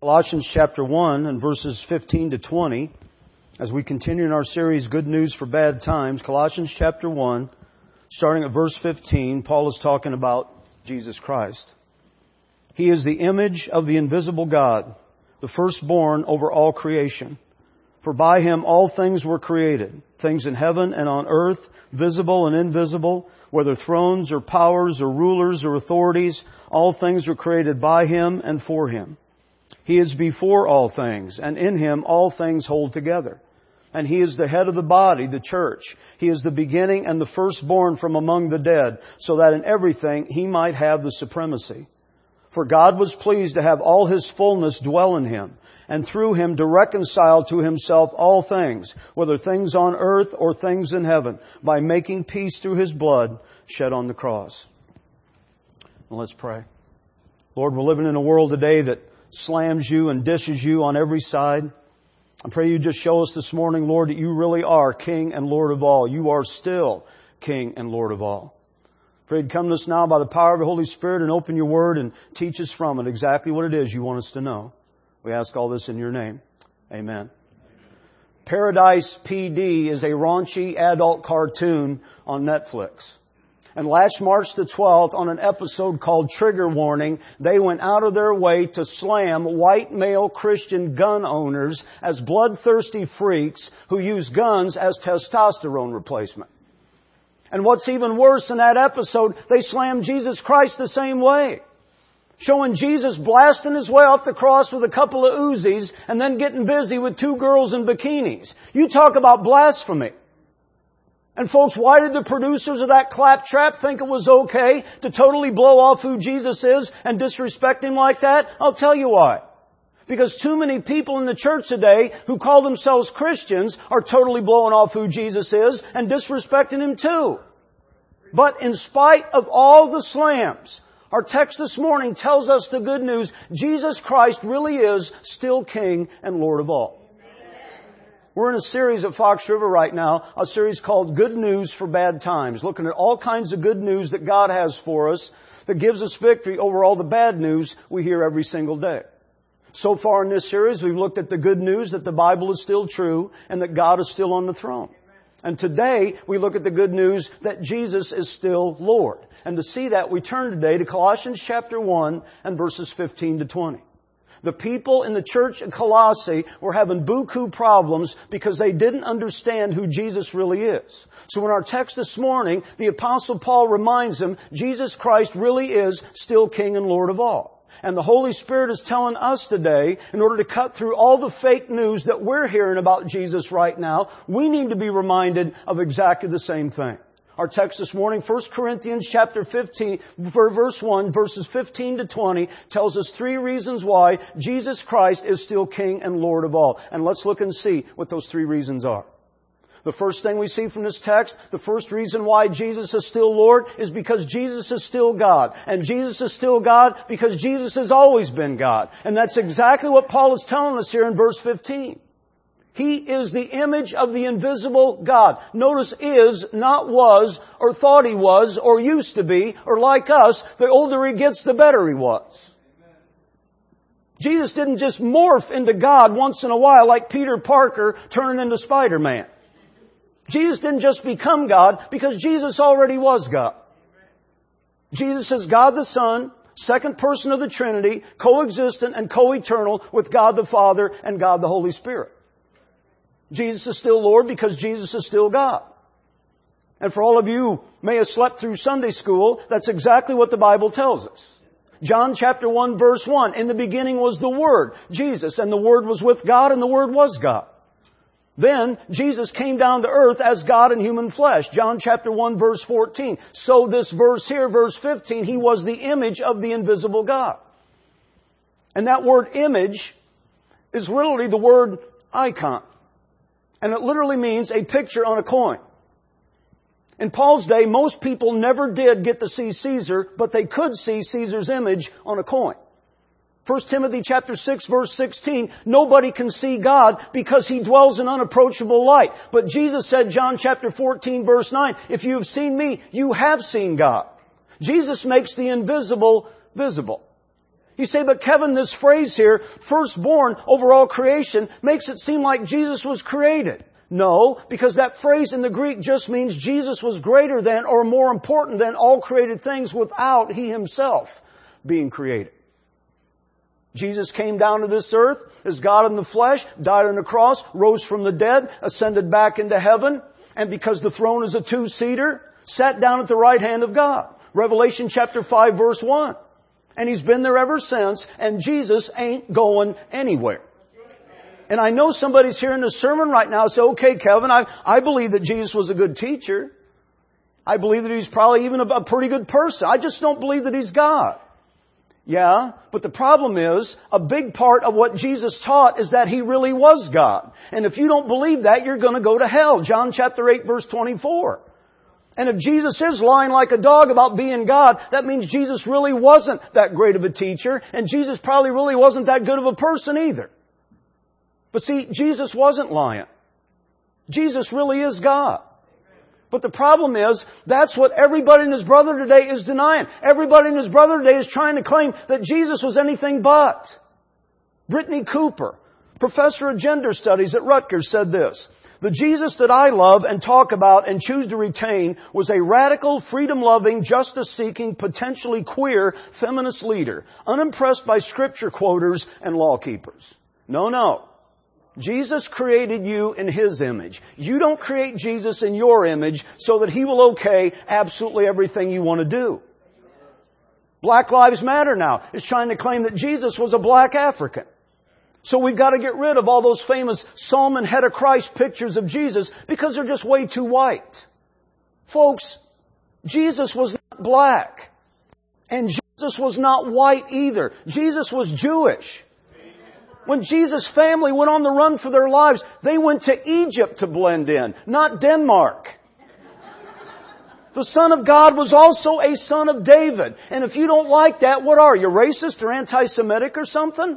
Colossians chapter 1 and verses 15 to 20, as we continue in our series, Good News for Bad Times. Colossians chapter 1, starting at verse 15, Paul is talking about Jesus Christ. He is the image of the invisible God, the firstborn over all creation. For by Him all things were created, things in heaven and on earth, visible and invisible, whether thrones or powers or rulers or authorities, all things were created by Him and for Him. He is before all things, and in Him all things hold together. And He is the head of the body, the church. He is the beginning and the firstborn from among the dead, so that in everything He might have the supremacy. For God was pleased to have all His fullness dwell in Him, and through Him to reconcile to Himself all things, whether things on earth or things in heaven, by making peace through His blood shed on the cross. Well, let's pray. Lord, we're living in a world today that slams you and dishes you on every side. I pray you just show us this morning, Lord, that you really are King and Lord of all. You are still King and Lord of all. Pray you'd come to us now by the power of the Holy Spirit and open your Word and teach us from it exactly what it is you want us to know. We ask all this in your name. Amen. Paradise PD is a raunchy adult cartoon on Netflix. And last March the 12th, on an episode called Trigger Warning, they went out of their way to slam white male Christian gun owners as bloodthirsty freaks who use guns as testosterone replacement. And what's even worse in that episode, they slammed Jesus Christ the same way. Showing Jesus blasting His way off the cross with a couple of Uzis and then getting busy with two girls in bikinis. You talk about blasphemy. And folks, why did the producers of that claptrap think it was okay to totally blow off who Jesus is and disrespect Him like that? I'll tell you why. Because too many people in the church today who call themselves Christians are totally blowing off who Jesus is and disrespecting Him too. But in spite of all the slams, our text this morning tells us the good news. Jesus Christ really is still King and Lord of all. We're in a series at Fox River right now, a series called Good News for Bad Times, looking at all kinds of good news that God has for us that gives us victory over all the bad news we hear every single day. So far in this series, we've looked at the good news that the Bible is still true and that God is still on the throne. And today, we look at the good news that Jesus is still Lord. And to see that, we turn today to Colossians chapter 1 and verses 15 to 20. The people in the church in Colossae were having buku problems because they didn't understand who Jesus really is. So in our text this morning, the Apostle Paul reminds them Jesus Christ really is still King and Lord of all. And the Holy Spirit is telling us today, in order to cut through all the fake news that we're hearing about Jesus right now, we need to be reminded of exactly the same thing. Our text this morning, 1 Corinthians chapter 15, verse 1, verses 15 to 20, tells us three reasons why Jesus Christ is still King and Lord of all. And let's look and see what those three reasons are. The first thing we see from this text, the first reason why Jesus is still Lord is because Jesus is still God. And Jesus is still God because Jesus has always been God. And that's exactly what Paul is telling us here in verse 15. He is the image of the invisible God. Notice is, not was, or thought He was, or used to be, or like us. The older He gets, the better He was. Amen. Jesus didn't just morph into God once in a while like Peter Parker turning into Spider-Man. Jesus didn't just become God because Jesus already was God. Jesus is God the Son, second person of the Trinity, co-existent and co-eternal with God the Father and God the Holy Spirit. Jesus is still Lord because Jesus is still God. And for all of you who may have slept through Sunday school, that's exactly what the Bible tells us. John chapter 1 verse 1, in the beginning was the Word, Jesus, and the Word was with God and the Word was God. Then Jesus came down to earth as God in human flesh. John chapter 1 verse 14. So this verse here, verse 15, He was the image of the invisible God. And that word image is literally the word icon. And it literally means a picture on a coin. In Paul's day, most people never did get to see Caesar, but they could see Caesar's image on a coin. 1 Timothy chapter 6 verse 16, nobody can see God because He dwells in unapproachable light. But Jesus said, John chapter 14 verse 9, if you have seen me, you have seen God. Jesus makes the invisible visible. You say, but Kevin, this phrase here, firstborn over all creation, makes it seem like Jesus was created. No, because that phrase in the Greek just means Jesus was greater than or more important than all created things without He Himself being created. Jesus came down to this earth as God in the flesh, died on the cross, rose from the dead, ascended back into heaven, and because the throne is a two-seater, sat down at the right hand of God. Revelation chapter 5 verse 1. And He's been there ever since, and Jesus ain't going anywhere. And I know somebody's hearing this sermon right now and say, okay, Kevin, I believe that Jesus was a good teacher. I believe that He's probably even a pretty good person. I just don't believe that He's God. Yeah, but the problem is, a big part of what Jesus taught is that He really was God. And if you don't believe that, you're going to go to hell. John chapter 8 verse 24. And if Jesus is lying like a dog about being God, that means Jesus really wasn't that great of a teacher, and Jesus probably really wasn't that good of a person either. But see, Jesus wasn't lying. Jesus really is God. But the problem is, that's what everybody and his brother today is denying. Everybody and his brother today is trying to claim that Jesus was anything but. Brittany Cooper, professor of gender studies at Rutgers, said this: "The Jesus that I love and talk about and choose to retain was a radical, freedom-loving, justice-seeking, potentially queer feminist leader, unimpressed by scripture quoters and law keepers." No. Jesus created you in His image. You don't create Jesus in your image so that He will okay absolutely everything you want to do. Black Lives Matter now is trying to claim that Jesus was a black African. So we've got to get rid of all those famous Solomon Head of Christ pictures of Jesus because they're just way too white. Folks, Jesus was not black. And Jesus was not white either. Jesus was Jewish. When Jesus' family went on the run for their lives, they went to Egypt to blend in, not Denmark. The Son of God was also a son of David. And if you don't like that, what are you, racist or anti-Semitic or something?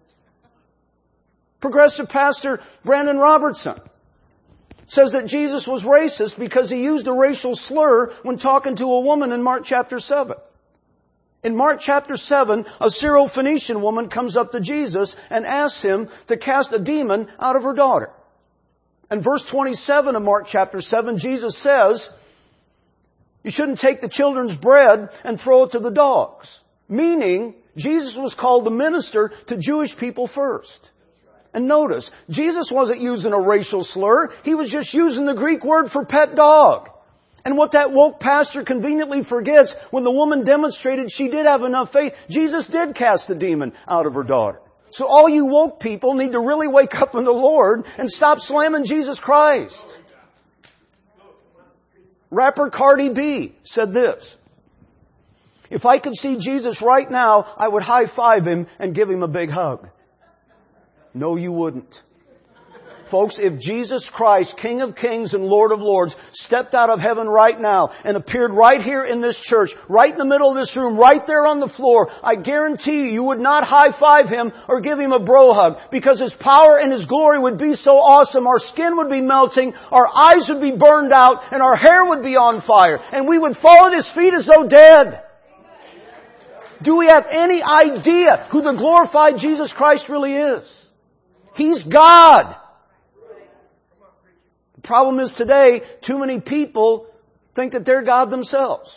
Progressive pastor Brandon Robertson says that Jesus was racist because He used a racial slur when talking to a woman in Mark chapter 7. In Mark chapter 7, a Syro-Phoenician woman comes up to Jesus and asks Him to cast a demon out of her daughter. And verse 27 of Mark chapter 7, Jesus says, "You shouldn't take the children's bread and throw it to the dogs." Meaning, Jesus was called to minister to Jewish people first. And notice, Jesus wasn't using a racial slur. He was just using the Greek word for pet dog. And what that woke pastor conveniently forgets, when the woman demonstrated she did have enough faith, Jesus did cast the demon out of her daughter. So all you woke people need to really wake up in the Lord and stop slamming Jesus Christ. Rapper Cardi B said this: "If I could see Jesus right now, I would high-five Him and give Him a big hug." No, you wouldn't. Folks, if Jesus Christ, King of Kings and Lord of Lords, stepped out of heaven right now and appeared right here in this church, right in the middle of this room, right there on the floor, I guarantee you would not high-five Him or give Him a bro hug, because His power and His glory would be so awesome, our skin would be melting, our eyes would be burned out, and our hair would be on fire, and we would fall at His feet as though dead. Do we have any idea who the glorified Jesus Christ really is? He's God. The problem is today, too many people think that they're God themselves.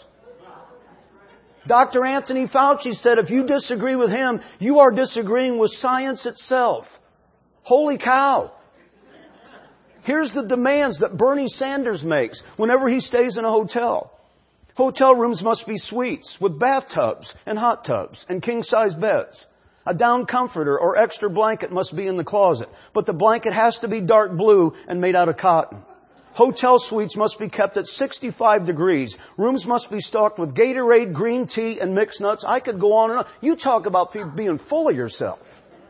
Dr. Anthony Fauci said, if you disagree with him, you are disagreeing with science itself. Holy cow. Here's the demands that Bernie Sanders makes whenever he stays in a hotel. Hotel rooms must be suites with bathtubs and hot tubs and king-size beds. A down comforter or extra blanket must be in the closet, but the blanket has to be dark blue and made out of cotton. Hotel suites must be kept at 65 degrees. Rooms must be stocked with Gatorade, green tea, and mixed nuts. I could go on and on. You talk about being full of yourself.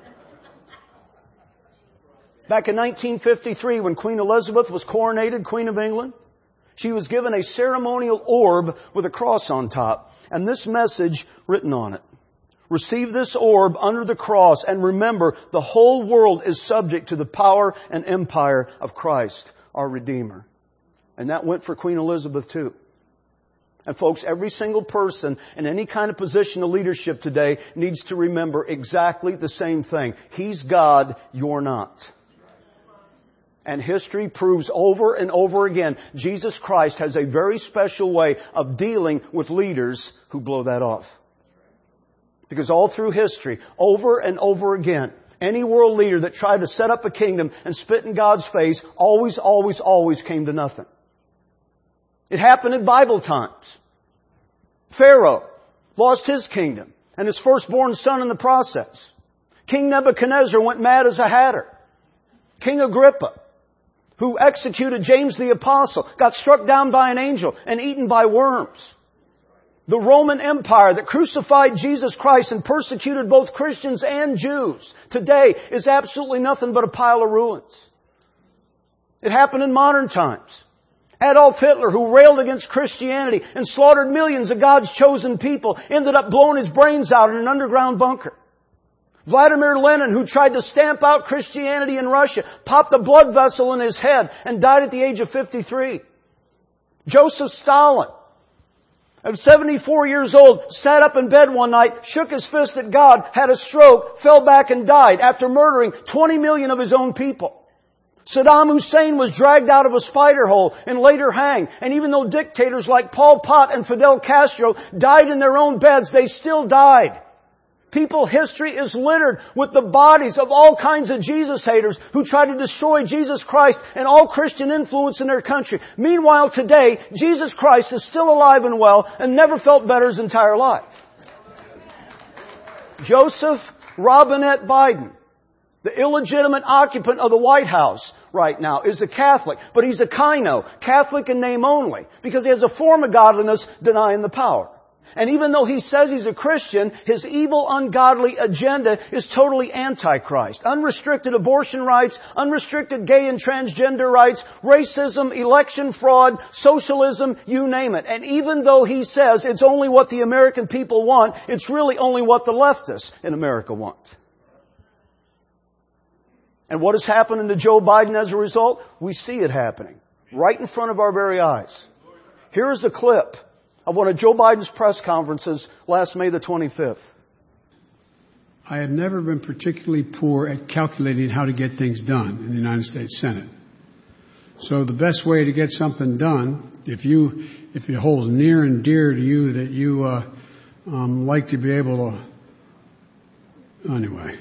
Back in 1953, when Queen Elizabeth was coronated Queen of England, she was given a ceremonial orb with a cross on top, and this message written on it: "Receive this orb under the cross, and remember, the whole world is subject to the power and empire of Christ, our Redeemer." And that went for Queen Elizabeth too. And folks, every single person in any kind of position of leadership today needs to remember exactly the same thing. He's God, you're not. And history proves over and over again, Jesus Christ has a very special way of dealing with leaders who blow that off. Because all through history, over and over again, any world leader that tried to set up a kingdom and spit in God's face always came to nothing. It happened in Bible times. Pharaoh lost his kingdom and his firstborn son in the process. King Nebuchadnezzar went mad as a hatter. King Agrippa, who executed James the Apostle, got struck down by an angel and eaten by worms. The Roman Empire that crucified Jesus Christ and persecuted both Christians and Jews today is absolutely nothing but a pile of ruins. It happened in modern times. Adolf Hitler, who railed against Christianity and slaughtered millions of God's chosen people, ended up blowing his brains out in an underground bunker. Vladimir Lenin, who tried to stamp out Christianity in Russia, popped a blood vessel in his head and died at the age of 53. Joseph Stalin, at 74 years old, sat up in bed one night, shook his fist at God, had a stroke, fell back and died after murdering 20 million of his own people. Saddam Hussein was dragged out of a spider hole and later hanged. And even though dictators like Pol Pot and Fidel Castro died in their own beds, they still died. People, history is littered with the bodies of all kinds of Jesus haters who try to destroy Jesus Christ and all Christian influence in their country. Meanwhile, today, Jesus Christ is still alive and well and never felt better his entire life. Joseph Robinette Biden, the illegitimate occupant of the White House right now, is a Catholic, but he's a Kino, Catholic in name only, because he has a form of godliness denying the power. And even though he says he's a Christian, his evil, ungodly agenda is totally antichrist. Unrestricted abortion rights, unrestricted gay and transgender rights, racism, election fraud, socialism, you name it. And even though he says it's only what the American people want, it's really only what the leftists in America want. And what is happening to Joe Biden as a result? We see it happening right in front of our very eyes. Here is a clip of one of Joe Biden's press conferences last May the 25th. I have never been particularly poor at calculating how to get things done in the United States Senate. So the best way to get something done, if it holds near and dear to you that you like to be able to, anyway,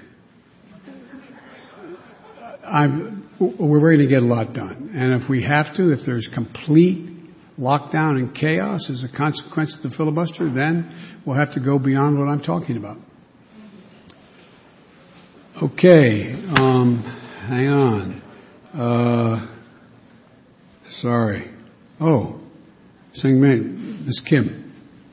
we're going to get a lot done. And if we have to, if there's complete lockdown and chaos as a consequence of the filibuster, then we'll have to go beyond what I'm talking about. Okay, hang on. Sorry. Oh, sing me, Miss Kim.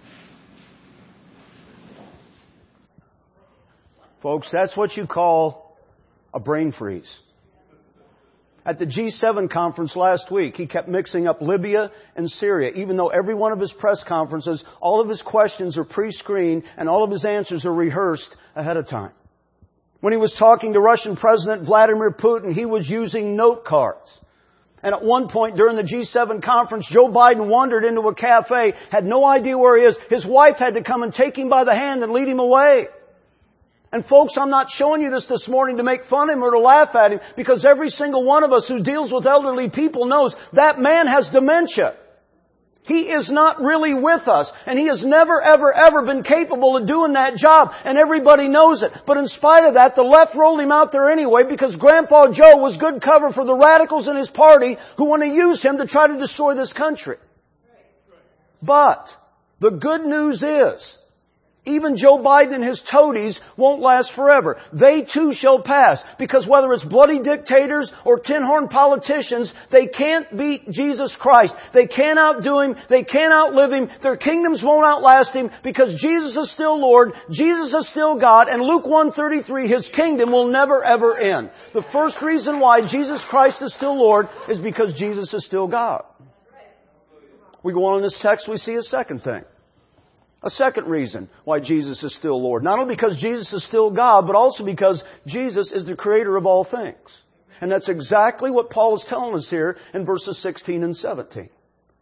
Folks, that's what you call a brain freeze. At the G7 conference last week, he kept mixing up Libya and Syria, even though every one of his press conferences, all of his questions are pre-screened and all of his answers are rehearsed ahead of time. When he was talking to Russian President Vladimir Putin, he was using note cards. And at one point during the G7 conference, Joe Biden wandered into a cafe, had no idea where he is. His wife had to come and take him by the hand and lead him away. And folks, I'm not showing you this morning to make fun of him or to laugh at him, because every single one of us who deals with elderly people knows that man has dementia. He is not really with us, and he has never, ever been capable of doing that job, and everybody knows it. But in spite of that, the left rolled him out there anyway, because Grandpa Joe was good cover for the radicals in his party who want to use him to try to destroy this country. But the good news is, even Joe Biden and his toadies won't last forever. They too shall pass. Because whether it's bloody dictators or tin-horn politicians, they can't beat Jesus Christ. They can't outdo Him. They can't outlive Him. Their kingdoms won't outlast Him, because Jesus is still Lord. Jesus is still God. And Luke 1:33, His kingdom will never ever end. The first reason why Jesus Christ is still Lord is because Jesus is still God. We go on in this text, we see a second thing. A second reason why Jesus is still Lord. Not only because Jesus is still God, but also because Jesus is the creator of all things. And that's exactly what Paul is telling us here in verses 16 and 17.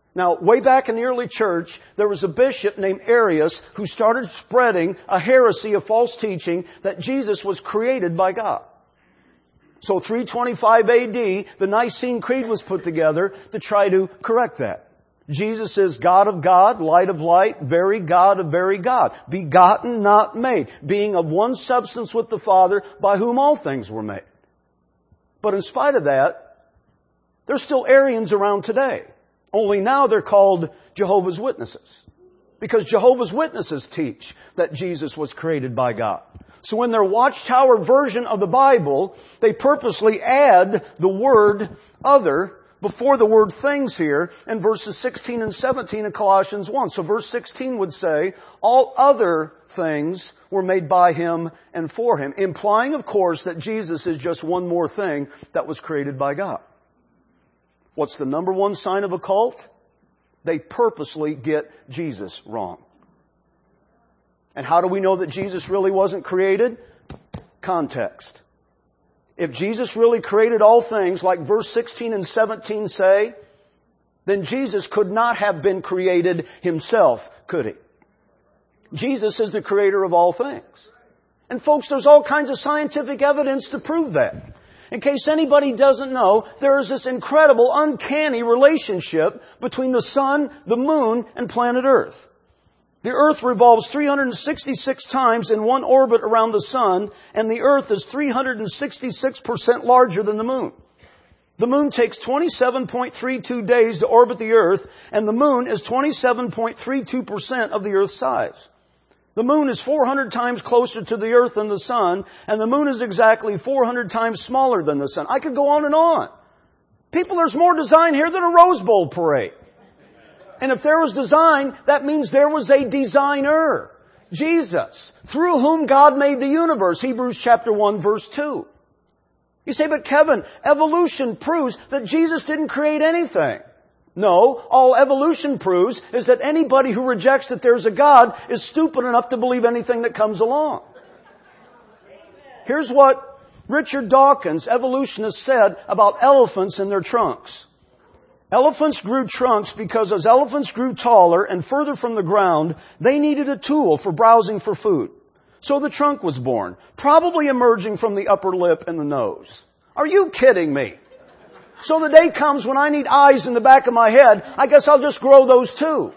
Now, way back in the early church, there was a bishop named Arius who started spreading a heresy of false teaching that Jesus was created by God. So 325 AD, the Nicene Creed was put together to try to correct that. Jesus is God of God, light of light, very God of very God, begotten, not made, being of one substance with the Father, by whom all things were made. But in spite of that, there's still Arians around today. Only now they're called Jehovah's Witnesses. Because Jehovah's Witnesses teach that Jesus was created by God. So in their Watchtower version of the Bible, they purposely add the word other before the word things here in verses 16 and 17 in Colossians 1. So verse 16 would say, all other things were made by Him and for Him, implying, of course, that Jesus is just one more thing that was created by God. What's the number one sign of a cult? They purposely get Jesus wrong. And how do we know that Jesus really wasn't created? Context. If Jesus really created all things, like verse 16 and 17 say, then Jesus could not have been created Himself, could He? Jesus is the creator of all things. And folks, there's all kinds of scientific evidence to prove that. In case anybody doesn't know, there is this incredible, uncanny relationship between the sun, the moon, and planet Earth. The Earth revolves 366 times in one orbit around the sun, and the Earth is 366% larger than the moon. The moon takes 27.32 days to orbit the Earth, and the moon is 27.32% of the Earth's size. The moon is 400 times closer to the Earth than the sun, and the moon is exactly 400 times smaller than the sun. I could go on and on. People, there's more design here than a Rose Bowl parade. And if there was design, that means there was a designer. Jesus, through whom God made the universe. Hebrews chapter 1 verse 2. You say, but Kevin, evolution proves that Jesus didn't create anything. No, all evolution proves is that anybody who rejects that there's a God is stupid enough to believe anything that comes along. Here's what Richard Dawkins, evolutionist, said about elephants and their trunks. Elephants grew trunks because as elephants grew taller and further from the ground, they needed a tool for browsing for food. So the trunk was born, probably emerging from the upper lip and the nose. Are you kidding me? So the day comes when I need eyes in the back of my head, I guess I'll just grow those too.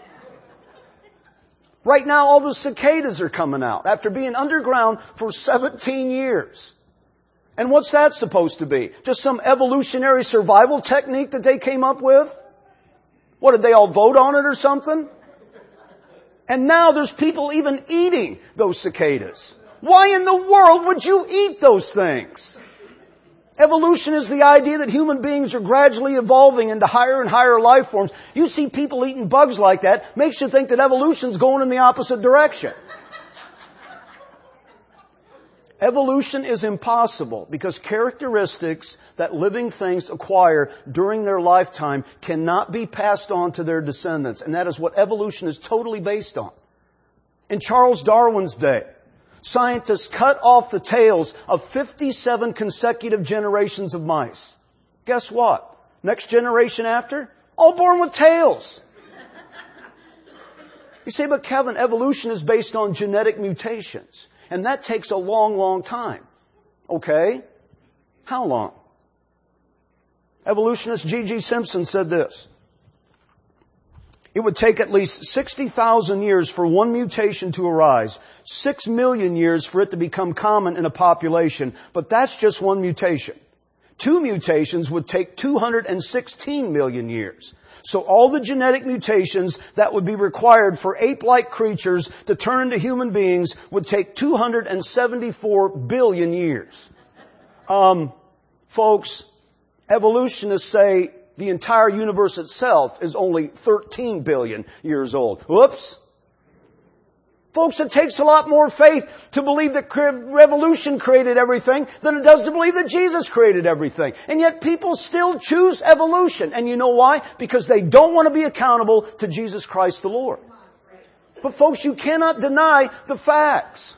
Right now all the cicadas are coming out after being underground for 17 years. And what's that supposed to be? Just some evolutionary survival technique that they came up with? What, did they all vote on it or something? And now there's people even eating those cicadas. Why in the world would you eat those things? Evolution is the idea that human beings are gradually evolving into higher and higher life forms. You see people eating bugs like that, makes you think that evolution's going in the opposite direction. Evolution is impossible because characteristics that living things acquire during their lifetime cannot be passed on to their descendants. And that is what evolution is totally based on. In Charles Darwin's day, scientists cut off the tails of 57 consecutive generations of mice. Guess what? Next generation after, all born with tails. You say, but Kevin, evolution is based on genetic mutations. And that takes a long, long time. Okay? How long? Evolutionist G.G. Simpson said this. It would take at least 60,000 years for one mutation to arise, 6 million years for it to become common in a population, but that's just one mutation. 2 mutations would take 216 million years. So all the genetic mutations that would be required for ape-like creatures to turn into human beings would take 274 billion years. Folks, evolutionists say the entire universe itself is only 13 billion years old. Whoops! Folks, it takes a lot more faith to believe that revolution created everything than it does to believe that Jesus created everything. And yet people still choose evolution. And you know why? Because they don't want to be accountable to Jesus Christ the Lord. But folks, you cannot deny the facts.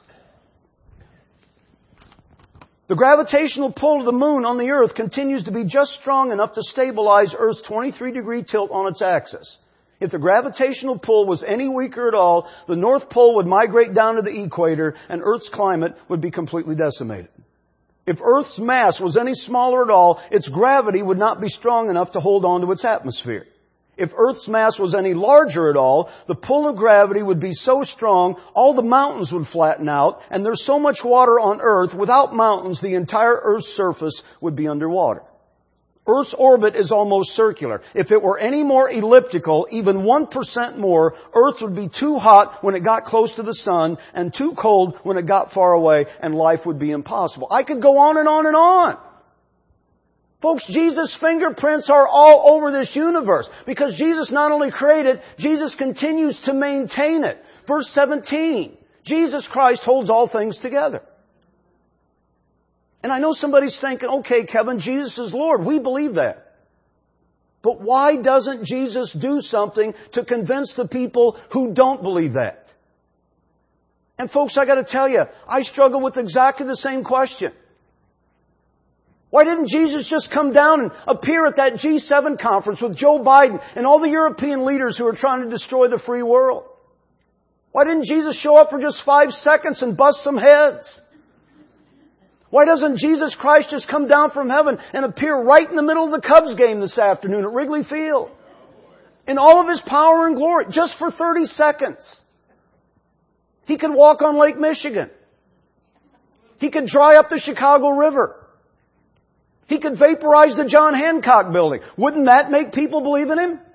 The gravitational pull of the moon on the earth continues to be just strong enough to stabilize Earth's 23-degree tilt on its axis. If the gravitational pull was any weaker at all, the North Pole would migrate down to the equator and Earth's climate would be completely decimated. If Earth's mass was any smaller at all, its gravity would not be strong enough to hold on to its atmosphere. If Earth's mass was any larger at all, the pull of gravity would be so strong, all the mountains would flatten out, and there's so much water on Earth, without mountains, the entire Earth's surface would be underwater. Earth's orbit is almost circular. If it were any more elliptical, even 1% more, Earth would be too hot when it got close to the sun and too cold when it got far away, and life would be impossible. I could go on and on and on. Folks, Jesus' fingerprints are all over this universe because Jesus not only created, Jesus continues to maintain it. Verse 17, Jesus Christ holds all things together. And I know somebody's thinking, okay, Kevin, Jesus is Lord. We believe that. But why doesn't Jesus do something to convince the people who don't believe that? And folks, I got to tell you, I struggle with exactly the same question. Why didn't Jesus just come down and appear at that G7 conference with Joe Biden and all the European leaders who are trying to destroy the free world? Why didn't Jesus show up for just 5 seconds and bust some heads? Why doesn't Jesus Christ just come down from heaven and appear right in the middle of the Cubs game this afternoon at Wrigley Field? In all of His power and glory, just for 30 seconds. He could walk on Lake Michigan. He could dry up the Chicago River. He could vaporize the John Hancock building. Wouldn't that make people believe in Him?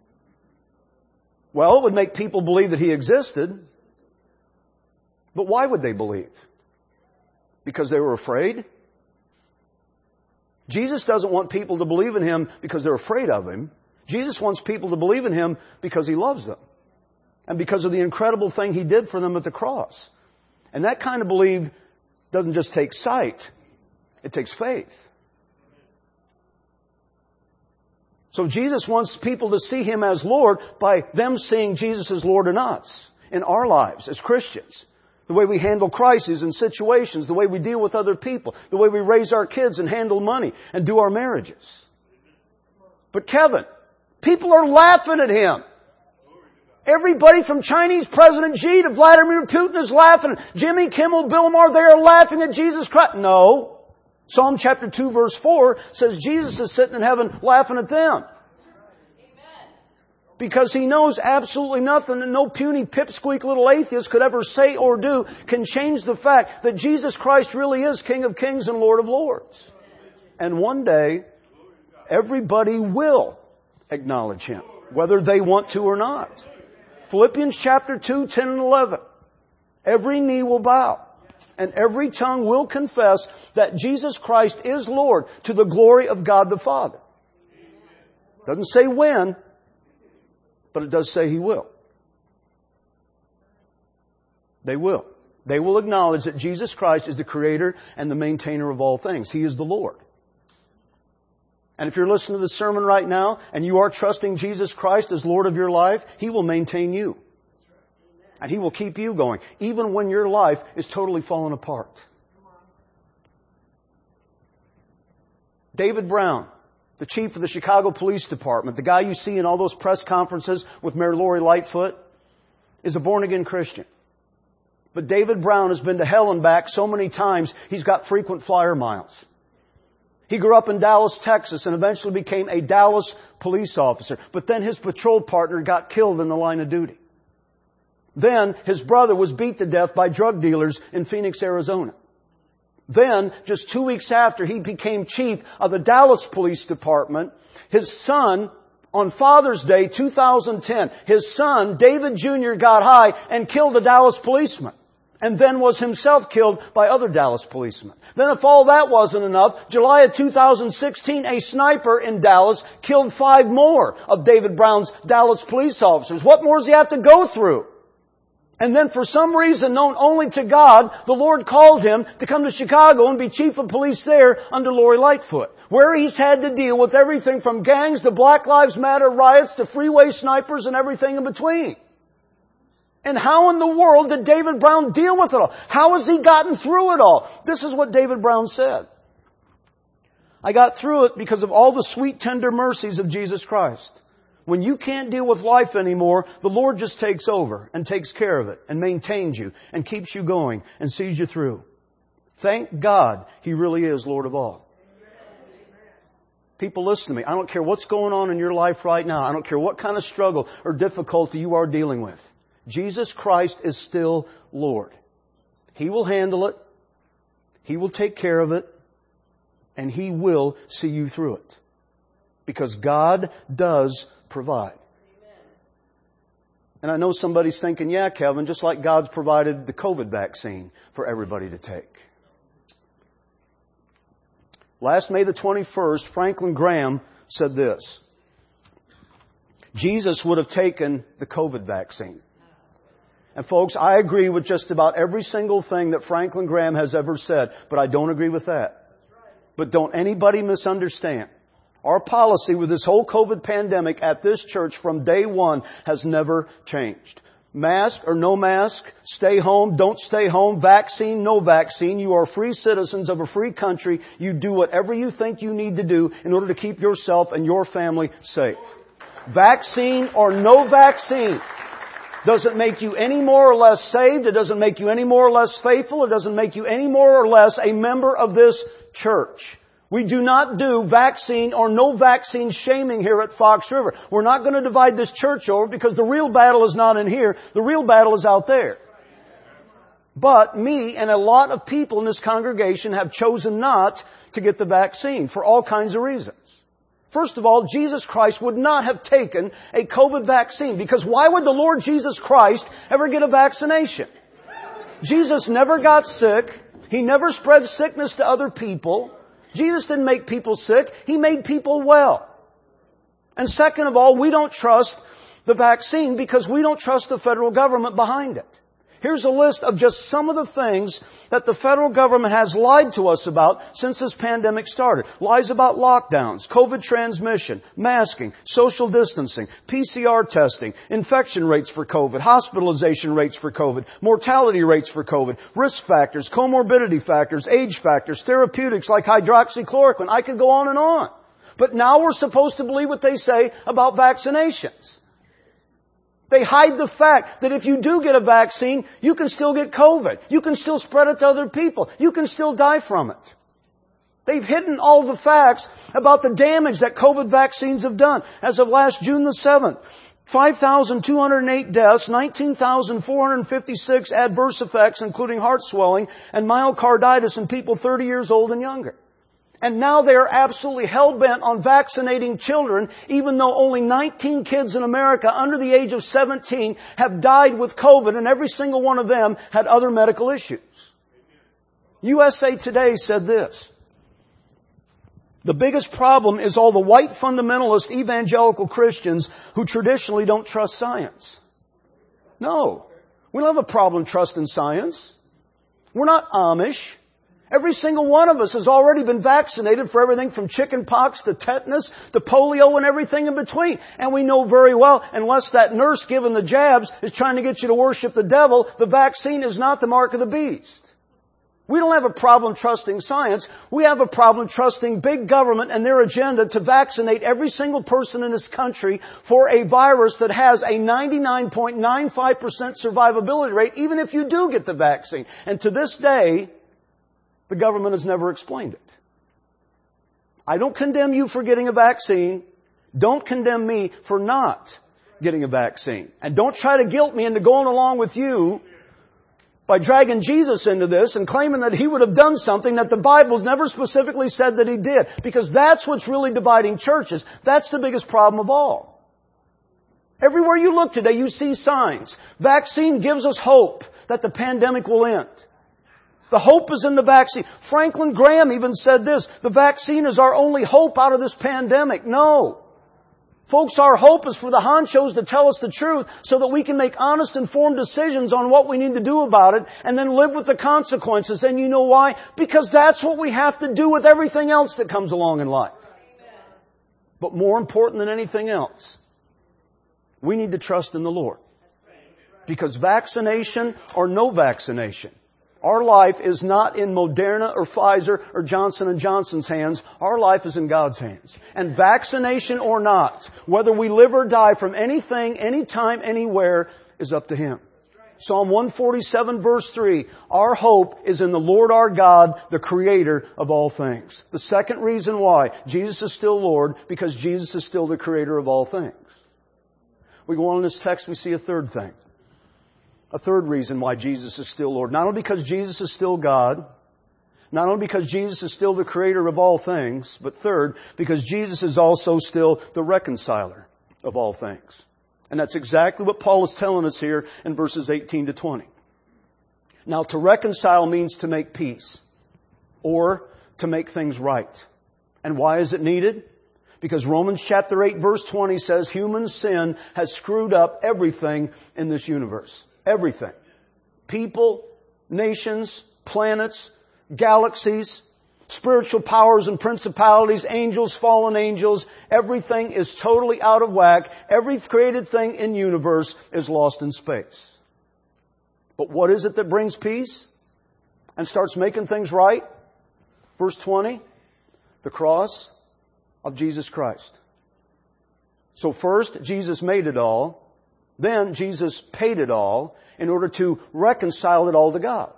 Well, it would make people believe that He existed. But why would they believe? Because they were afraid? Jesus doesn't want people to believe in Him because they're afraid of Him. Jesus wants people to believe in Him because He loves them. And because of the incredible thing He did for them at the cross. And that kind of belief doesn't just take sight. It takes faith. So Jesus wants people to see Him as Lord by them seeing Jesus as Lord in us, in our lives as Christians. The way we handle crises and situations, the way we deal with other people, the way we raise our kids and handle money and do our marriages. But Kevin, people are laughing at Him. Everybody from Chinese President Xi to Vladimir Putin is laughing. Jimmy Kimmel, Bill Maher, they are laughing at Jesus Christ. No. Psalm chapter 2 verse 4 says Jesus is sitting in heaven laughing at them. Because He knows absolutely nothing and no puny pipsqueak little atheist could ever say or do can change the fact that Jesus Christ really is King of Kings and Lord of Lords. And one day, everybody will acknowledge Him, whether they want to or not. Philippians chapter 2, 10 and 11. Every knee will bow and every tongue will confess that Jesus Christ is Lord to the glory of God the Father. Doesn't say when, but it does say He will. They will. They will acknowledge that Jesus Christ is the Creator and the maintainer of all things. He is the Lord. And if you're listening to the sermon right now and you are trusting Jesus Christ as Lord of your life, He will maintain you. And He will keep you going, even when your life is totally falling apart. David Brown, the chief of the Chicago Police Department, the guy you see in all those press conferences with Mayor Lori Lightfoot, is a born-again Christian. But David Brown has been to hell and back so many times, he's got frequent flyer miles. He grew up in Dallas, Texas, and eventually became a Dallas police officer. But then his patrol partner got killed in the line of duty. Then his brother was beat to death by drug dealers in Phoenix, Arizona. Then, just 2 weeks after he became chief of the Dallas Police Department, his son, on Father's Day 2010, his son, David Jr., got high and killed a Dallas policeman. And then was himself killed by other Dallas policemen. Then if all that wasn't enough, July of 2016, a sniper in Dallas killed 5 more of David Brown's Dallas police officers. What more does he have to go through? And then for some reason known only to God, the Lord called him to come to Chicago and be chief of police there under Lori Lightfoot, where he's had to deal with everything from gangs to Black Lives Matter riots to freeway snipers and everything in between. And how in the world did David Brown deal with it all? How has he gotten through it all? This is what David Brown said. I got through it because of all the sweet, tender mercies of Jesus Christ. When you can't deal with life anymore, the Lord just takes over and takes care of it and maintains you and keeps you going and sees you through. Thank God He really is Lord of all. People, listen to me. I don't care what's going on in your life right now. I don't care what kind of struggle or difficulty you are dealing with. Jesus Christ is still Lord. He will handle it. He will take care of it. And He will see you through it. Because God does provide. And I know somebody's thinking, yeah, Kevin, just like God's provided the COVID vaccine for everybody to take. Last May the 21st, Franklin Graham said this. Jesus would have taken the COVID vaccine. And folks, I agree with just about every single thing that Franklin Graham has ever said, but I don't agree with that. But don't anybody misunderstand. Our policy with this whole COVID pandemic at this church from day one has never changed. Mask or no mask, stay home, don't stay home, vaccine, no vaccine. You are free citizens of a free country. You do whatever you think you need to do in order to keep yourself and your family safe. Vaccine or no vaccine doesn't make you any more or less saved. It doesn't make you any more or less faithful. It doesn't make you any more or less a member of this church. We do not do vaccine or no vaccine shaming here at Fox River. We're not going to divide this church over because the real battle is not in here. The real battle is out there. But me and a lot of people in this congregation have chosen not to get the vaccine for all kinds of reasons. First of all, Jesus Christ would not have taken a COVID vaccine because why would the Lord Jesus Christ ever get a vaccination? Jesus never got sick. He never spread sickness to other people. Jesus didn't make people sick. He made people well. And second of all, we don't trust the vaccine because we don't trust the federal government behind it. Here's a list of just some of the things that the federal government has lied to us about since this pandemic started. Lies about lockdowns, COVID transmission, masking, social distancing, PCR testing, infection rates for COVID, hospitalization rates for COVID, mortality rates for COVID, risk factors, comorbidity factors, age factors, therapeutics like hydroxychloroquine. I could go on and on. But now we're supposed to believe what they say about vaccinations. They hide the fact that if you do get a vaccine, you can still get COVID. You can still spread it to other people. You can still die from it. They've hidden all the facts about the damage that COVID vaccines have done. As of last June the 7th, 5,208 deaths, 19,456 adverse effects, including heart swelling and myocarditis in people 30 years old and younger. And now they are absolutely hell-bent on vaccinating children, even though only 19 kids in America under the age of 17 have died with COVID, and every single one of them had other medical issues. USA Today said this. The biggest problem is all the white fundamentalist evangelical Christians who traditionally don't trust science. No. We don't have a problem trusting science. We're not Amish. Every single one of us has already been vaccinated for everything from chicken pox to tetanus to polio and everything in between. And we know very well, unless that nurse giving the jabs is trying to get you to worship the devil, the vaccine is not the mark of the beast. We don't have a problem trusting science. We have a problem trusting big government and their agenda to vaccinate every single person in this country for a virus that has a 99.95% survivability rate, even if you do get the vaccine. And to this day, the government has never explained it. I don't condemn you for getting a vaccine. Don't condemn me for not getting a vaccine. And don't try to guilt me into going along with you by dragging Jesus into this and claiming that He would have done something that the Bible's never specifically said that He did. Because that's what's really dividing churches. That's the biggest problem of all. Everywhere you look today, you see signs. Vaccine gives us hope that the pandemic will end. The hope is in the vaccine. Franklin Graham even said this, the vaccine is our only hope out of this pandemic. No. Folks, our hope is for the honchos to tell us the truth so that we can make honest, informed decisions on what we need to do about it and then live with the consequences. And you know why? Because that's what we have to do with everything else that comes along in life. But more important than anything else, we need to trust in the Lord. Because vaccination or no vaccination, Our life is not in Moderna or Pfizer or Johnson & Johnson's hands. Our life is in God's hands. And vaccination or not, whether we live or die from anything, anytime, anywhere, is up to Him. Psalm 147 verse 3, our hope is in the Lord our God, the Creator of all things. The second reason why Jesus is still Lord, because Jesus is still the Creator of all things. We go on in this text, we see a third thing. A third reason why Jesus is still Lord. Not only because Jesus is still God, not only because Jesus is still the Creator of all things, but third, because Jesus is also still the reconciler of all things. And that's exactly what Paul is telling us here in verses 18 to 20. Now, to reconcile means to make peace or to make things right. And why is it needed? Because Romans chapter 8 verse 20 says human sin has screwed up everything in this universe. Everything. People, nations, planets, galaxies, spiritual powers and principalities, angels, fallen angels, everything is totally out of whack. Every created thing in the universe is lost in space. But what is it that brings peace and starts making things right? Verse 20, the cross of Jesus Christ. So first, Jesus made it all. Then Jesus paid it all in order to reconcile it all to God.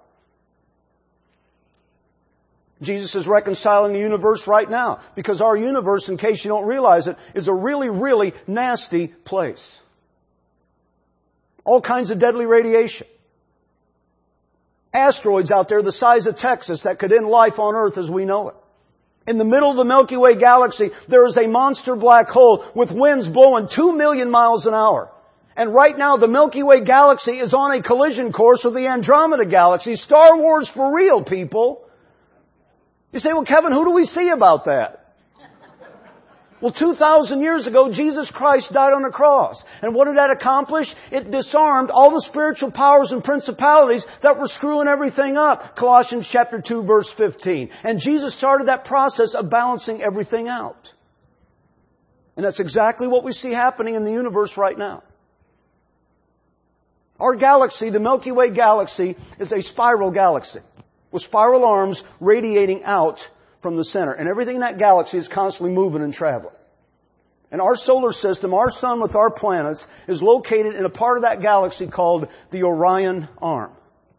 Jesus is reconciling the universe right now, because our universe, in case you don't realize it, is a really, really nasty place. All kinds of deadly radiation. Asteroids out there the size of Texas that could end life on Earth as we know it. In the middle of the Milky Way galaxy, there is a monster black hole with winds blowing 2 million miles an hour. And right now, the Milky Way galaxy is on a collision course with the Andromeda galaxy. Star Wars for real, people. You say, well, Kevin, who do we see about that? Well, 2,000 years ago, Jesus Christ died on the cross. And what did that accomplish? It disarmed all the spiritual powers and principalities that were screwing everything up. Colossians chapter 2, verse 15. And Jesus started that process of balancing everything out. And that's exactly what we see happening in the universe right now. Our galaxy, the Milky Way galaxy, is a spiral galaxy with spiral arms radiating out from the center. And everything in that galaxy is constantly moving and traveling. And our solar system, our sun with our planets, is located in a part of that galaxy called the Orion Arm.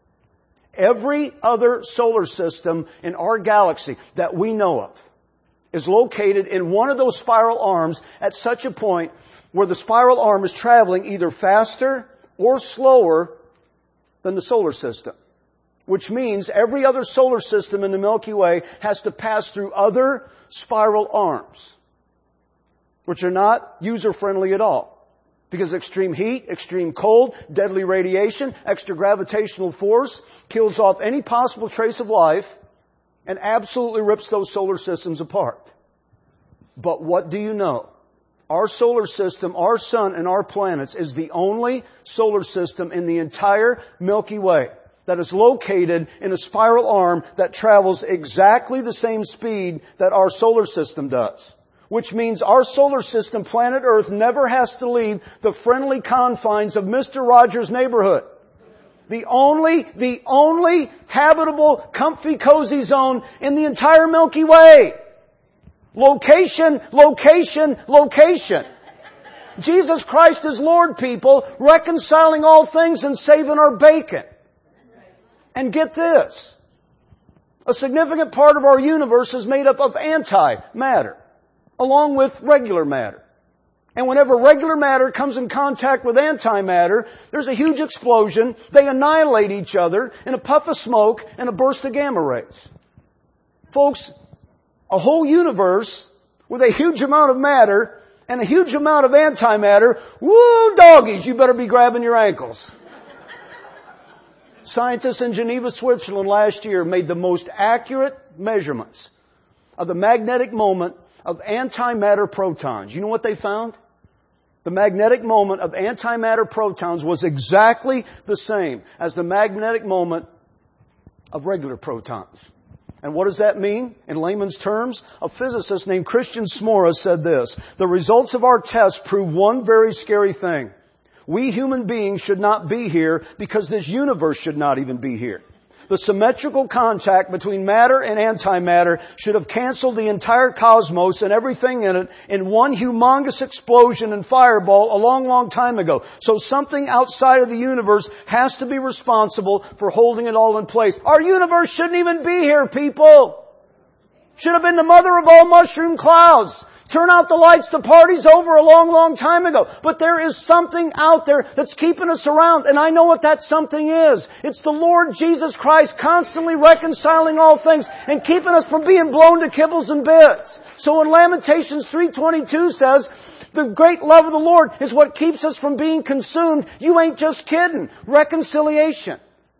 Every other solar system in our galaxy that we know of is located in one of those spiral arms at such a point where the spiral arm is traveling either faster or slower than the solar system. Which means every other solar system in the Milky Way has to pass through other spiral arms, which are not user-friendly at all. Because extreme heat, extreme cold, deadly radiation, extra gravitational force kills off any possible trace of life and absolutely rips those solar systems apart. But what do you know? Our solar system, our sun and our planets is the only solar system in the entire Milky Way that is located in a spiral arm that travels exactly the same speed that our solar system does. Which means our solar system, planet Earth, never has to leave the friendly confines of Mr. Rogers' neighborhood. The only habitable, comfy, cozy zone in the entire Milky Way. Location, location, location. Jesus Christ is Lord, people, reconciling all things and saving our bacon. And get this. A significant part of our universe is made up of antimatter, along with regular matter. And whenever regular matter comes in contact with antimatter, there's a huge explosion. They annihilate each other in a puff of smoke and a burst of gamma rays. Folks, a whole universe with a huge amount of matter and a huge amount of antimatter, woo, doggies, you better be grabbing your ankles. Scientists in Geneva, Switzerland last year made the most accurate measurements of the magnetic moment of antimatter protons. You know what they found? The magnetic moment of antimatter protons was exactly the same as the magnetic moment of regular protons. And what does that mean? In layman's terms, a physicist named Christian Smora said this: the results of our tests prove one very scary thing. We human beings should not be here because this universe should not even be here. The symmetrical contact between matter and antimatter should have canceled the entire cosmos and everything in it in one humongous explosion and fireball a long, long time ago. So something outside of the universe has to be responsible for holding it all in place. Our universe shouldn't even be here, people. Should have been the mother of all mushroom clouds. Turn out the lights, the party's over a long, long time ago. But there is something out there that's keeping us around, and I know what that something is. It's the Lord Jesus Christ constantly reconciling all things and keeping us from being blown to kibbles and bits. So when Lamentations 3:22 says, the great love of the Lord is what keeps us from being consumed, you ain't just kidding. Reconciliation.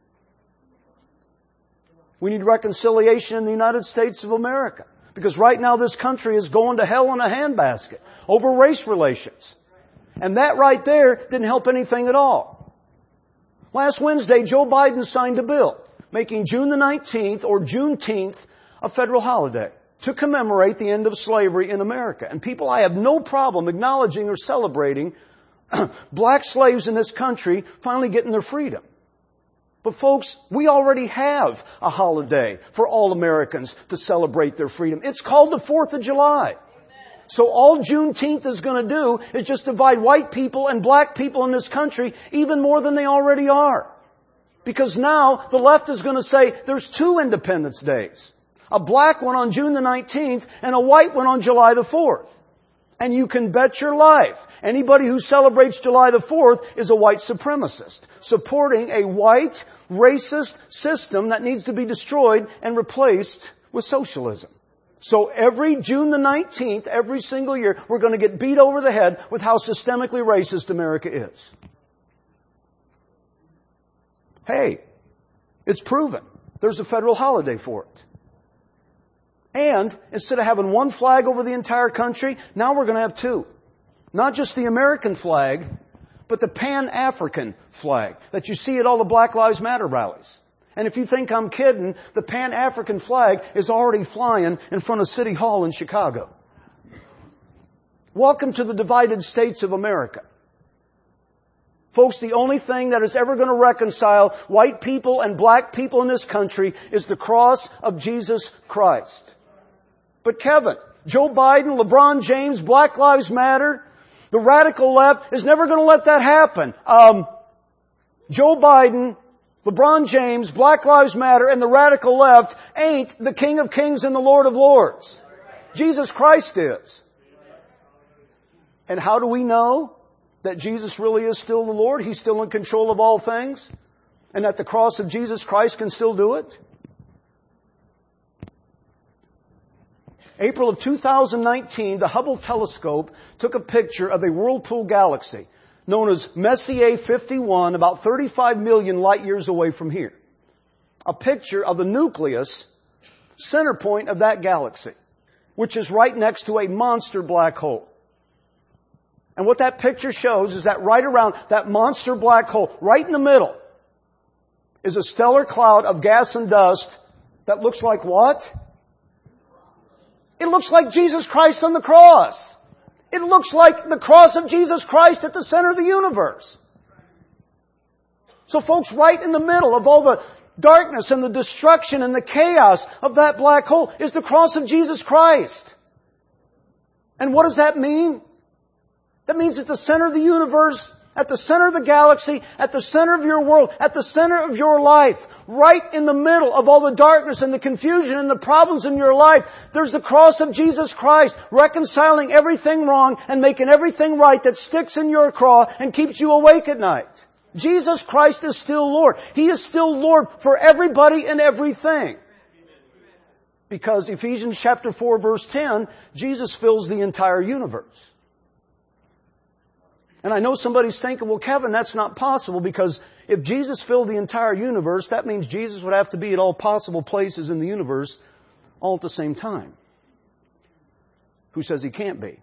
We need reconciliation in the United States of America. Because right now this country is going to hell in a handbasket over race relations. And that right there didn't help anything at all. Last Wednesday, Joe Biden signed a bill making June the 19th or Juneteenth a federal holiday to commemorate the end of slavery in America. And people, I have no problem acknowledging or celebrating black slaves in this country finally getting their freedom. But folks, we already have a holiday for all Americans to celebrate their freedom. It's called the 4th of July. So all Juneteenth is going to do is just divide white people and black people in this country even more than they already are. Because now the left is going to say there's two Independence Days. A black one on June the 19th and a white one on July the 4th. And you can bet your life, anybody who celebrates July the 4th is a white supremacist, supporting a white, racist system that needs to be destroyed and replaced with socialism. So every June the 19th, every single year, we're going to get beat over the head with how systemically racist America is. Hey, it's proven. There's a federal holiday for it. And instead of having one flag over the entire country, now we're going to have two. Not just the American flag, but the Pan-African flag that you see at all the Black Lives Matter rallies. And if you think I'm kidding, the Pan-African flag is already flying in front of City Hall in Chicago. Welcome to the divided states of America. Folks, the only thing that is ever going to reconcile white people and black people in this country is the cross of Jesus Christ. But Kevin, Joe Biden, LeBron James, Black Lives Matter, the radical left is never going to let that happen. Joe Biden, LeBron James, Black Lives Matter, and the radical left ain't the King of Kings and the Lord of Lords. Jesus Christ is. And how do we know that Jesus really is still the Lord? He's still in control of all things? And that the cross of Jesus Christ can still do it? April of 2019, the Hubble telescope took a picture of a whirlpool galaxy known as Messier 51, about 35 million light years away from here. A picture of the nucleus, center point of that galaxy, which is right next to a monster black hole. And what that picture shows is that right around that monster black hole, right in the middle, is a stellar cloud of gas and dust that looks like what? It looks like Jesus Christ on the cross. It looks like the cross of Jesus Christ at the center of the universe. So folks, right in the middle of all the darkness and the destruction and the chaos of that black hole is the cross of Jesus Christ. And what does that mean? That means at the center of the universe, at the center of the galaxy, at the center of your world, at the center of your life, right in the middle of all the darkness and the confusion and the problems in your life, there's the cross of Jesus Christ, reconciling everything wrong and making everything right that sticks in your craw and keeps you awake at night. Jesus Christ is still Lord. He is still Lord for everybody and everything. Because Ephesians chapter 4 verse 10, Jesus fills the entire universe. And I know somebody's thinking, well, Kevin, that's not possible because if Jesus filled the entire universe, that means Jesus would have to be at all possible places in the universe all at the same time. Who says He can't be?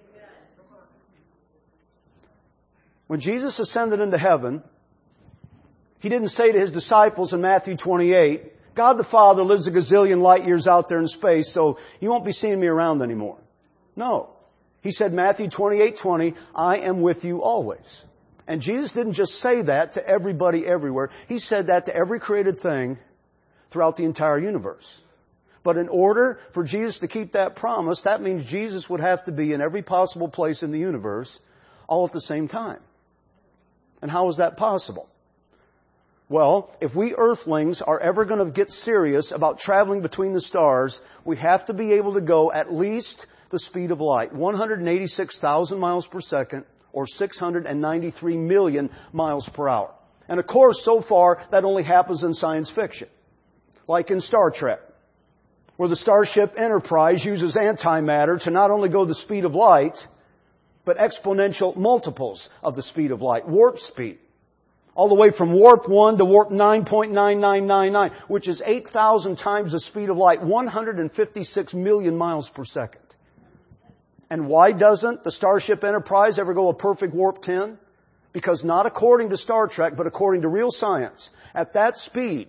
When Jesus ascended into heaven, He didn't say to His disciples in Matthew 28, God the Father lives a gazillion light years out there in space, so you won't be seeing me around anymore. No. He said, Matthew 28:20, I am with you always. And Jesus didn't just say that to everybody everywhere. He said that to every created thing throughout the entire universe. But in order for Jesus to keep that promise, that means Jesus would have to be in every possible place in the universe all at the same time. And how is that possible? Well, if we earthlings are ever going to get serious about traveling between the stars, we have to be able to go at least the speed of light, 186,000 miles per second, or 693 million miles per hour. And of course, so far, that only happens in science fiction. Like in Star Trek, where the Starship Enterprise uses antimatter to not only go the speed of light, but exponential multiples of the speed of light, warp speed. All the way from warp 1 to warp 9.9999, which is 8,000 times the speed of light, 156 million miles per second. And why doesn't the Starship Enterprise ever go a perfect warp 10? Because not according to Star Trek, but according to real science, at that speed,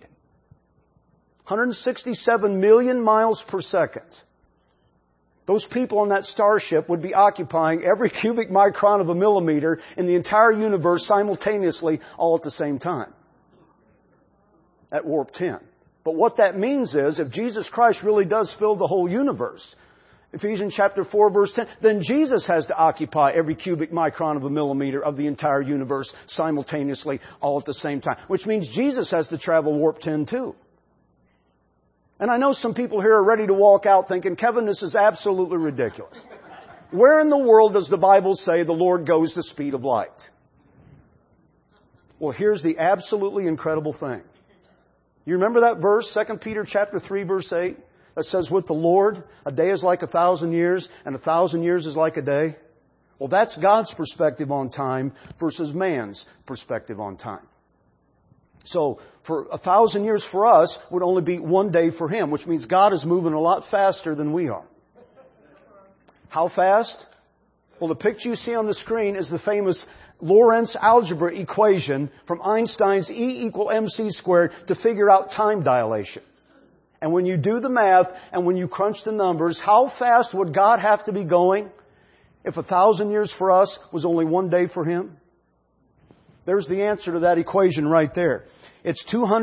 167 million miles per second, those people on that starship would be occupying every cubic micron of a millimeter in the entire universe simultaneously, all at the same time. At warp 10. But what that means is, if Jesus Christ really does fill the whole universe, Ephesians chapter 4 verse 10, then Jesus has to occupy every cubic micron of a millimeter of the entire universe simultaneously, all at the same time. Which means Jesus has to travel warp 10 too. And I know some people here are ready to walk out thinking, Kevin, this is absolutely ridiculous. Where in the world does the Bible say the Lord goes the speed of light? Well, here's the absolutely incredible thing. You remember that verse, 2 Peter chapter 3 verse 8, that says, with the Lord, a day is like 1,000 years, and 1,000 years is like a day? Well, that's God's perspective on time versus man's perspective on time. So, for 1,000 years for us would only be one day for Him, which means God is moving a lot faster than we are. How fast? Well, the picture you see on the screen is the famous Lorentz algebra equation from Einstein's E equal mc squared to figure out time dilation. And when you do the math and when you crunch the numbers, how fast would God have to be going if 1,000 years for us was only one day for Him? There's the answer to that equation right there. It's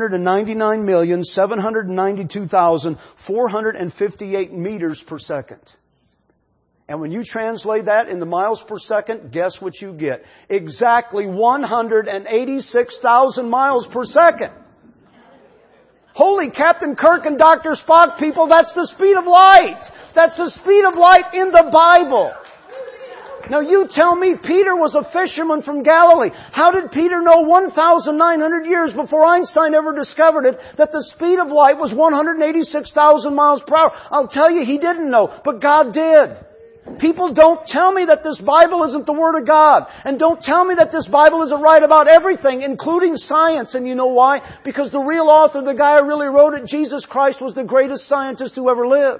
299,792,458 meters per second. And when you translate that into miles per second, guess what you get? Exactly 186,000 miles per second. Holy Captain Kirk and Dr. Spock, people, that's the speed of light. That's the speed of light in the Bible. Now you tell me, Peter was a fisherman from Galilee. How did Peter know 1,900 years before Einstein ever discovered it that the speed of light was 186,000 miles per hour? I'll tell you, he didn't know, but God did. People, don't tell me that this Bible isn't the Word of God. And don't tell me that this Bible isn't right about everything, including science. And you know why? Because the real author, the guy who really wrote it, Jesus Christ, was the greatest scientist who ever lived.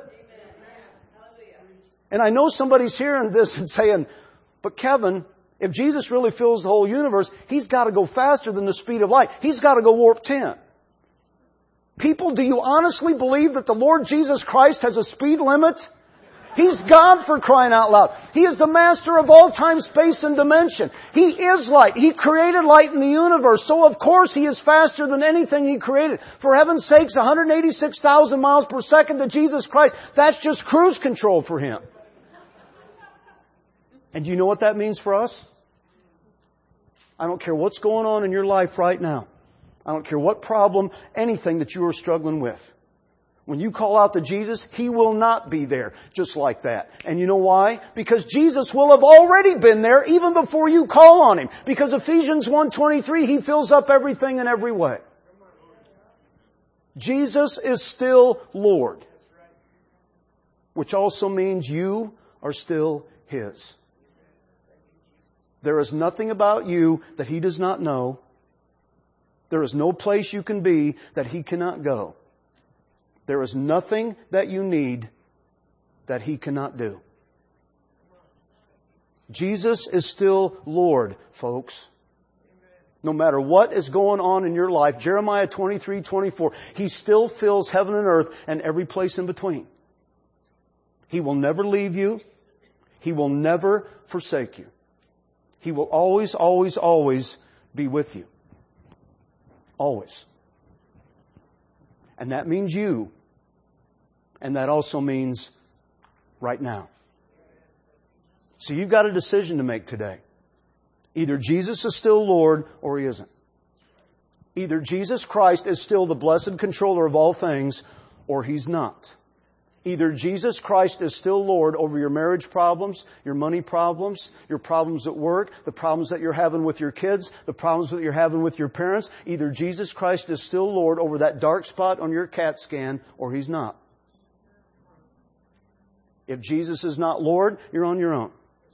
And I know somebody's hearing this and saying, but Kevin, if Jesus really fills the whole universe, He's got to go faster than the speed of light. He's got to go warp 10. People, do you honestly believe that the Lord Jesus Christ has a speed limit? He's God, for crying out loud. He is the master of all time, space, and dimension. He is light. He created light in the universe. So of course He is faster than anything He created. For heaven's sakes, 186,000 miles per second to Jesus Christ, that's just cruise control for Him. And do you know what that means for us? I don't care what's going on in your life right now. I don't care what problem, anything that you are struggling with. When you call out to Jesus, He will not be there just like that. And you know why? Because Jesus will have already been there even before you call on Him. Because Ephesians 1:23, He fills up everything in every way. Jesus is still Lord. Which also means you are still His. There is nothing about you that He does not know. There is no place you can be that He cannot go. There is nothing that you need that He cannot do. Jesus is still Lord, folks. No matter what is going on in your life, Jeremiah 23:24, He still fills heaven and earth and every place in between. He will never leave you. He will never forsake you. He will always, always, always be with you. Always. And that means you. And that also means right now. So you've got a decision to make today. Either Jesus is still Lord or He isn't. Either Jesus Christ is still the blessed controller of all things or He's not. Either Jesus Christ is still Lord over your marriage problems, your money problems, your problems at work, the problems that you're having with your kids, the problems that you're having with your parents. Either Jesus Christ is still Lord over that dark spot on your CAT scan or He's not. If Jesus is not Lord, you're on your own.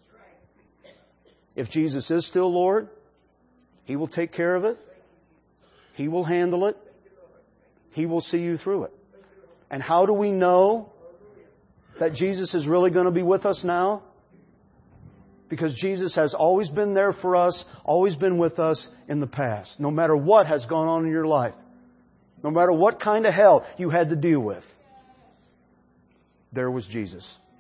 If Jesus is still Lord, He will take care of it. He will handle it. He will see you through it. And how do we know that Jesus is really going to be with us now? Because Jesus has always been there for us, always been with us in the past. No matter what has gone on in your life. No matter what kind of hell you had to deal with. There was Jesus.